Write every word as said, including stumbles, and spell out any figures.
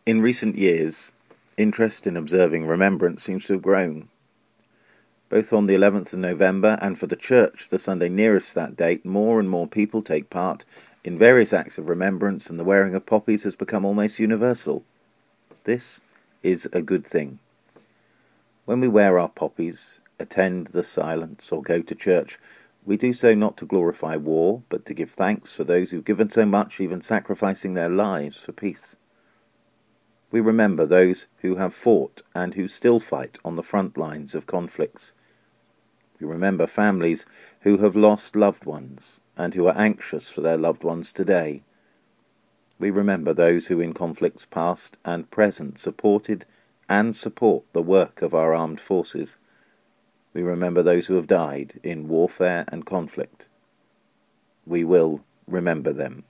In recent years, interest in observing Remembrance seems to have grown. Both on the eleventh of November and for the Church, the Sunday nearest that date, more and more people take part in various acts of remembrance, and the wearing of poppies has become almost universal. This is a good thing. When we wear our poppies, attend the silence, or go to church, we do so not to glorify war, but to give thanks for those who've given so much, even sacrificing their lives for peace. We remember those who have fought and who still fight on the front lines of conflicts. We remember families who have lost loved ones and who are anxious for their loved ones today. We remember those who in conflicts past and present supported and support the work of our armed forces. We remember those who have died in warfare and conflict. We will remember them.